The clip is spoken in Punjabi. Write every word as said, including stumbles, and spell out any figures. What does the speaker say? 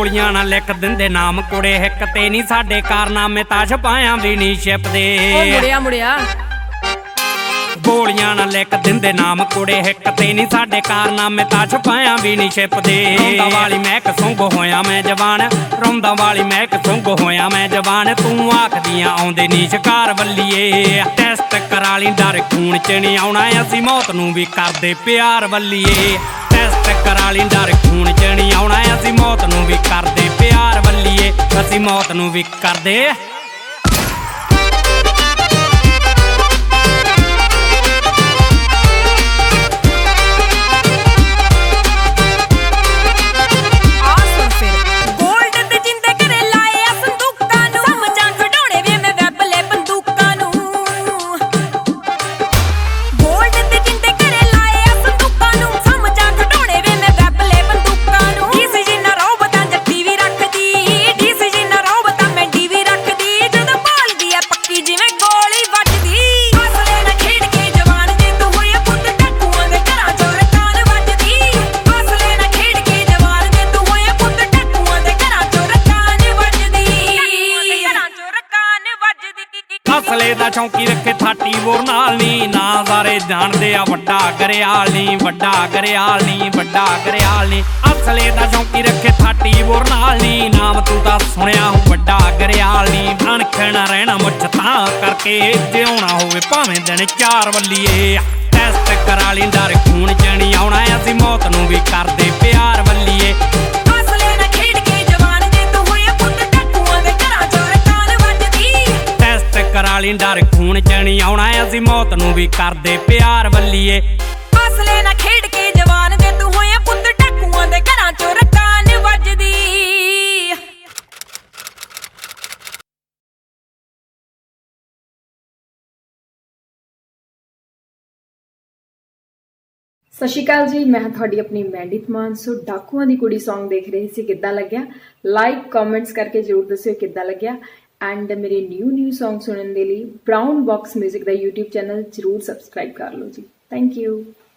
ਗੋਲੀਆਂ ਨਾਲ ਲਿਖ ਦਿੰਦੇ ਨਾਮ ਕੁੜੇ ਹਿੱਕ ਤੇ ਨਹੀਂ ਸਾਡੇ ਕਾਰਨਾਮੇ ਤਾਂ ਛਪਾਇਆ ਵੀ ਨਹੀਂ ਛਿਪਦੇ ਮੁੜਿਆ ਮੁੜਿਆ ਗੋਲੀਆਂ ਨਾਲ ਲਿਖ ਦਿੰਦੇ ਨਾਮ ਕੁੜੇ ਹਿੱਕ ਤੇ ਨਹੀਂ ਸਾਡੇ ਕਾਰਨਾਮੇ ਤਾਂ ਛਪਾਇਆ ਵੀ ਨਹੀਂ ਛਿਪਦੇ ਰੌਂਦਾ ਵਾਲੀ ਮਹਿਕ ਸੁੰਘ ਹੋਇਆ ਮੈਂ ਜਵਾਨ ਰੌਂਦਾ ਵਾਲੀ ਮਹਿਕ ਸੁੰਘ ਹੋਇਆ ਮੈਂ ਜਵਾਨ ਤੂੰ ਆਖਦੀਆਂ ਆਉਂਦੇ ਨੀ ਸ਼ਿਕਾਰ ਵੱਲੀਏ ਟੈਸਟ ਕਰਾ ਲਈ ਡਰ ਖੂਨ ਚ ਨਹੀਂ ਆਉਣਾ ਅਸੀਂ ਮੌਤ ਨੂੰ ਵੀ ਕਰਦੇ ਪਿਆਰ ਵੱਲੀਏ ਟੈਸਟ ਕਰਾ ਲਈ ਡਰ ਖੂਨ ਚ ਨਹੀਂ ਆਉਣਾ ਅਸੀਂ ਮੌਤ ਨੂੰ ਵੀ ਕਰਦੇ ਪਿਆਰ ਵੱਲੀਏ ਅਸੀਂ ਮੌਤ ਨੂੰ ਵੀ ਕਰਦੇ ਅਸਲੇ ਦਾ ਚੌਂਕੀ ਰੱਖੇ ਥਾਟੀ ਬੋਰ ਨਾਲ ਨੀ ਨਾ ਸਾਰੇ ਜਾਣਦੇ ਆ ਵੱਡਾ ਗਰਿਆਲ ਨੀ ਵੱਡਾ ਗਰਿਆਲ ਨੀ ਵੱਡਾ ਗਰਿਆਲ ਨੀ ਅਸਲੇ ਦਾ ਚੌਂਕੀ ਰੱਖੇ ਥਾਟੀ ਬੋਰ ਨਾਲ ਨੀ ਨਾਮ ਤੂੰ ਤਾਂ ਸੁਣਿਆ ਹੋ ਵੱਡਾ ਗਰਿਆਲ ਨੀ ਅਣਖਣਾ ਰਹਿਣਾ ਮੁੱਛ ਤਾਂ ਕਰਕੇ ਜਿਉਣਾ ਹੋਵੇ ਭਾਵੇਂ ਦਿਨ ਚਾਰ ਵੱਲੀਏ ਟੈਸਟ ਕਰਾ ਲਈ ਡਰ ਖੂਨ ਚ ਨਹੀਂ ਆਉਣਾ ਅਸੀਂ ਮੌਤ ਨੂੰ ਵੀ ਕਰਦੇ ਪਿਆਰ ਵੱਲੀਏ ਕਰਾ ਲਈ ਡਰ ਖੂਨ ਚ ਨਹੀਂ ਆਉਣਾ ਅਸੀਂ ਮੌਤ ਨੂੰ ਵੀ ਕਰਦੇ ਪਿਆਰ ਵੱਲੀਏ ਅਸਲੇ ਨਾ ਖੇਡ ਕੇ ਜਵਾਨ ਦੇ ਤੂੰ ਹੋਇਆ ਪੁੱਤ ਟਾਕੂਆਂ ਦੇ ਘਰਾਂ ਚੋਂ ਰਕਾਨ ਵੱਜਦੀ ਸਤਿ ਸ਼੍ਰੀ ਅਕਾਲ ਜੀ, ਮੈਂ ਤੁਹਾਡੀ ਆਪਣੀ ਮੈਂਡੀ ਧਮਾਨ। ਸੋ ਡਾਕੂਆਂ ਦੀ ਕੁੜੀ ਸੌਂਗ ਦੇਖ ਰਹੇ ਸੀ, ਕਿੱਦਾਂ ਲੱਗਿਆ? ਲਾਈਕ ਕਮੈਂਟਸ ਕਰਕੇ ਜ਼ਰੂਰ ਦੱਸਿਓ ਕਿੱਦਾਂ ਲੱਗਿਆ। ਐਂਡ ਮੇਰੇ ਨਿਊ ਨਿਊ ਸੌਂਗ ਸੁਣਨ ਦੇ ਲਈ ਬਰਾਊਨ ਬਾਕਸ ਮਿਊਜ਼ਿਕ ਦਾ YouTube ਚੈਨਲ ਜ਼ਰੂਰ ਸਬਸਕ੍ਰਾਈਬ ਕਰ ਲਓ ਜੀ। Thank you.